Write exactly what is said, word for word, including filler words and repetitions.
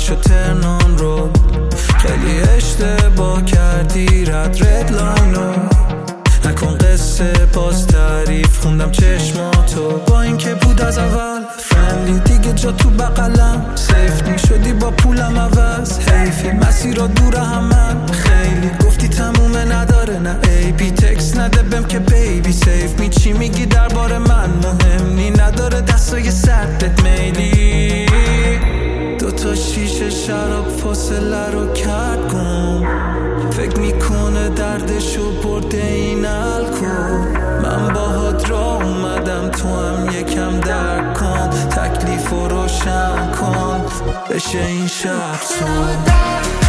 و ترنام رو خیلی اشتباه کردی رد رد لاینو نکن قصه باز تعریف خوندم چشماتو با این که بود از اول فرندلی دیگه جا تو بقلم سیف می شدی با پولم عوض حیفی مسیرها دور همن خیلی گفتی تمومه نداره نه ای بی تکس نده بهم که بیبی سیف می چی میگی درباره من مهم نی نداره دستای سردت میلی دوتا شیشه شراب فاصله رو کرد گم فکر میکنه دردشو برده این الکل من باهات را اومدم تو هم یکم درک کن تکلیف رو روشن کن بشه این شب تو